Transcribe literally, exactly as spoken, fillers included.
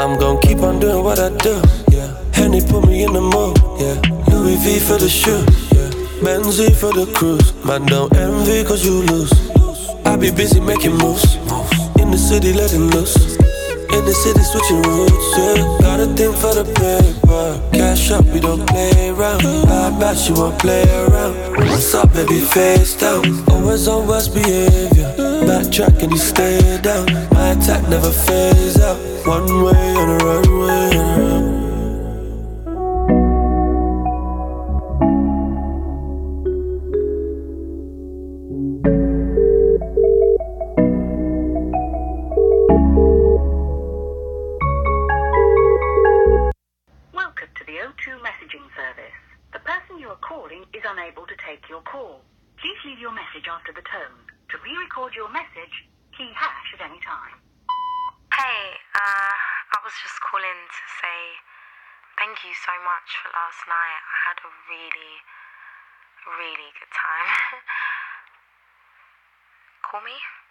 I'm gon' keep on doing what I do, yeah. Henny put me in the mood, yeah. Louis V for the shoe, yeah. Benzie for the cruise. Man, don't envy cause you lose. I be busy making moves, in the city letting loose. In the city switching routes, yeah. Got a thing for the paper. Cash up, we don't play around. Bad bad, she won't play around. What's up, baby, face down. Always on worst behavior. Backtrack and you stay down. My attack never phase out. One way on a runway and around. Welcome to the O two messaging service. The person you are calling is unable to take your call. Please leave your message after the tone. To re-record your message, key hash at any time. Hey, uh, I was just calling to say thank you so much for last night. I had a really, really good time. Call me?